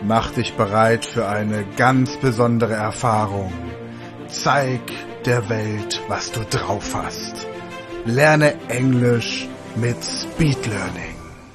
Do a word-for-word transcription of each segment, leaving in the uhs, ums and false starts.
Mach dich bereit für eine ganz besondere Erfahrung. Zeig der Welt, was du drauf hast. Lerne Englisch mit Speed Learning.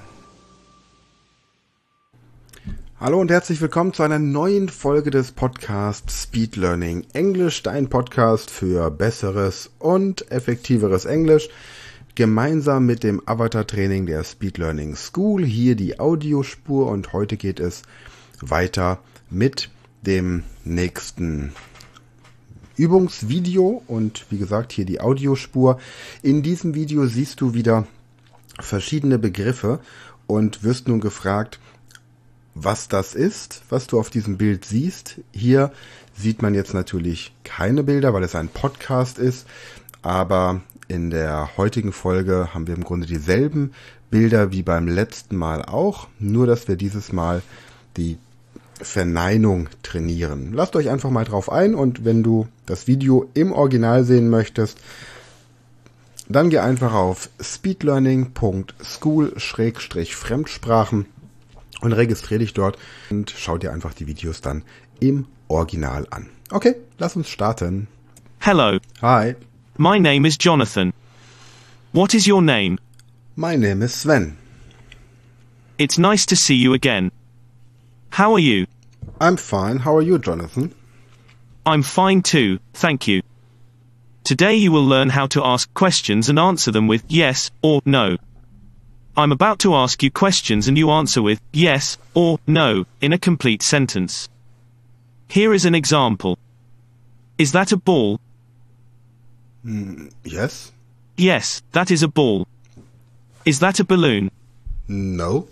Hallo und herzlich willkommen zu einer neuen Folge des Podcasts Speed Learning. Englisch, dein Podcast für besseres und effektiveres Englisch. Gemeinsam mit dem Avatar-Training der Speed Learning School. Hier die Audiospur und heute geht es weiter mit dem nächsten Übungsvideo und wie gesagt hier die Audiospur. In diesem Video siehst du wieder verschiedene Begriffe und wirst nun gefragt, was das ist, was du auf diesem Bild siehst. Hier sieht man jetzt natürlich keine Bilder, weil es ein Podcast ist, aber in der heutigen Folge haben wir im Grunde dieselben Bilder wie beim letzten Mal auch, nur dass wir dieses Mal die Verneinung trainieren. Lasst euch einfach mal drauf ein und wenn du das Video im Original sehen möchtest, dann geh einfach auf speedlearning punkt school Schrägstrich Fremdsprachen und registriere dich dort und schau dir einfach die Videos dann im Original an. Okay, lass uns starten. Hello. Hi. My name is Jonathan. What is your name? My name is Sven. It's nice to see you again. How are you? I'm fine. How are you, Jonathan? I'm fine too, thank you. Today you will learn how to ask questions and answer them with yes or no. I'm about to ask you questions and you answer with yes or no in a complete sentence. Here is an example. Is that a ball? Mm, yes. Yes, that is a ball. Is that a balloon? No.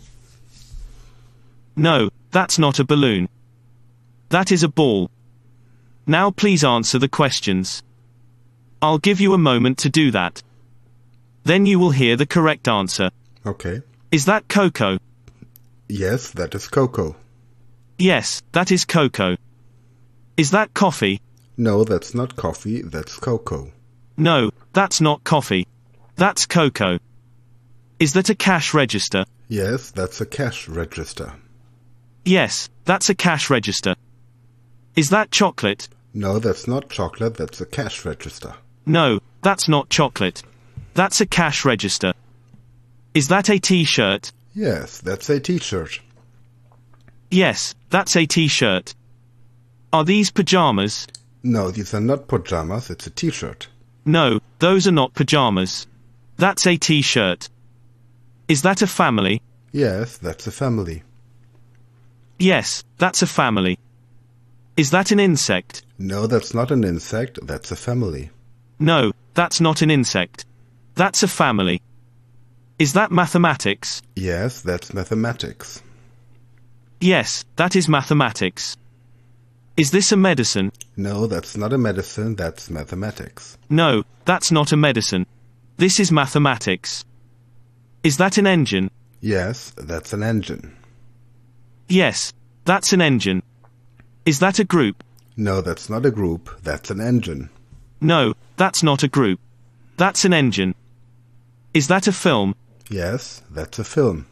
No, that's not a balloon. That is a ball. Now please answer the questions. I'll give you a moment to do that. Then you will hear the correct answer. Okay. Is that cocoa? Yes, that is cocoa. Yes, that is cocoa. Is that coffee? No, that's not coffee, that's cocoa. No, that's not coffee. That's cocoa. Is that a cash register? Yes, that's a cash register. Yes, that's a cash register. Is that chocolate? No, that's not chocolate, that's a cash register. No, that's not chocolate. That's a cash register. Is that a t-shirt? Yes, that's a t-shirt. Yes, that's a t-shirt. Are these pajamas? No, these are not pajamas, it's a t-shirt. No, those are not pajamas. That's a t-shirt. Is that a family? Yes, that's a family. Yes, that's a family. Is that an insect? No, that's not an insect, that's a family. No, that's not an insect. That's a family. Is that mathematics? Yes, that's mathematics. Yes, that is mathematics. Is this a medicine? No, that's not a medicine, that's mathematics. No, that's not a medicine. This is mathematics. Is that an engine? Yes, that's an engine. Yes, that's an engine. Is that a group? No, that's not a group, that's an engine. No, that's not a group. That's an engine. Is that a film? Yes, that's a film.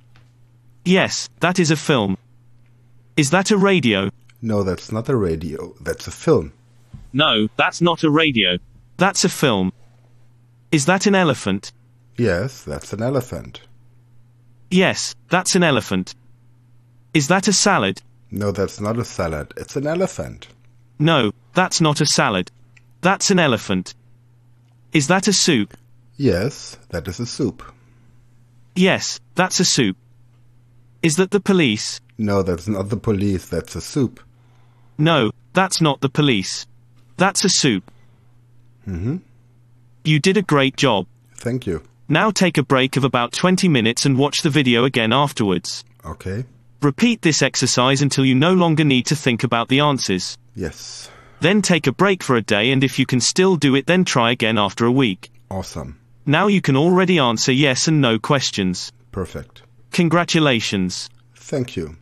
Yes, that is a film. Is that a radio? No, that's not a radio, that's a film. No, that's not a radio. That's a film. Is that an elephant? Yes, that's an elephant. Yes, that's an elephant. Is that a salad? No, that's not a salad, it's an elephant. No, that's not a salad. That's an elephant. Is that a soup? Yes, that is a soup. Yes, that's a soup. Is that the police? No, that's not the police, that's a soup. No, that's not the police. That's a soup. Mm-hmm. You did a great job. Thank you. Now take a break of about twenty minutes and watch the video again afterwards. Okay. Repeat this exercise until you no longer need to think about the answers. Yes. Then take a break for a day, and if you can still do it, then try again after a week. Awesome. Now you can already answer yes and no questions. Perfect. Congratulations. Thank you.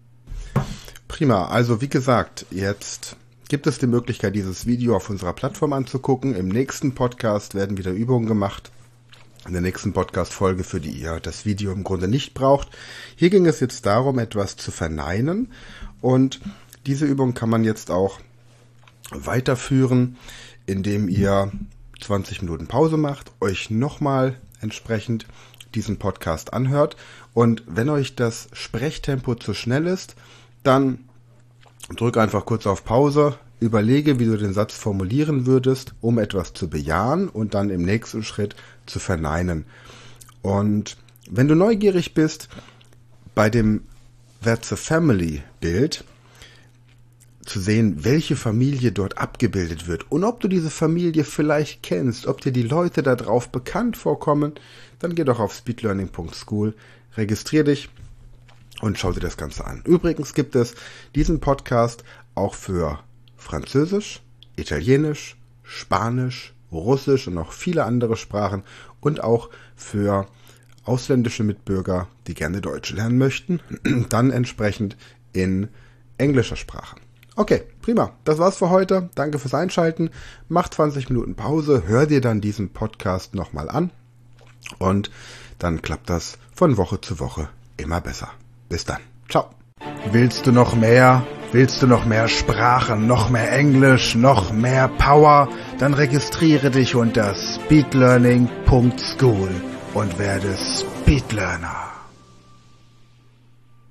Prima. Also wie gesagt, jetzt gibt es die Möglichkeit, dieses Video auf unserer Plattform anzugucken. Im nächsten Podcast werden wieder Übungen gemacht in der nächsten Podcast-Folge, für die ihr das Video im Grunde nicht braucht. Hier ging es jetzt darum, etwas zu verneinen, und diese Übung kann man jetzt auch weiterführen, indem ihr zwanzig Minuten Pause macht, euch nochmal entsprechend diesen Podcast anhört, und wenn euch das Sprechtempo zu schnell ist, dann drück einfach kurz auf Pause, überlege, wie du den Satz formulieren würdest, um etwas zu bejahen und dann im nächsten Schritt zu verneinen. Und wenn du neugierig bist, bei dem That's a Family Bild zu sehen, welche Familie dort abgebildet wird und ob du diese Familie vielleicht kennst, ob dir die Leute da drauf bekannt vorkommen, dann geh doch auf speedlearning punkt school, registrier dich und schau dir das Ganze an. Übrigens gibt es diesen Podcast auch für Französisch, Italienisch, Spanisch, Russisch und noch viele andere Sprachen und auch für ausländische Mitbürger, die gerne Deutsch lernen möchten, dann entsprechend in englischer Sprache. Okay, prima. Das war's für heute. Danke fürs Einschalten. Mach zwanzig Minuten Pause, hör dir dann diesen Podcast nochmal an und dann klappt das von Woche zu Woche immer besser. Bis dann. Ciao. Willst du noch mehr? Willst du noch mehr Sprachen, noch mehr Englisch, noch mehr Power? Dann registriere dich unter speedlearning punkt school und werde Speedlearner.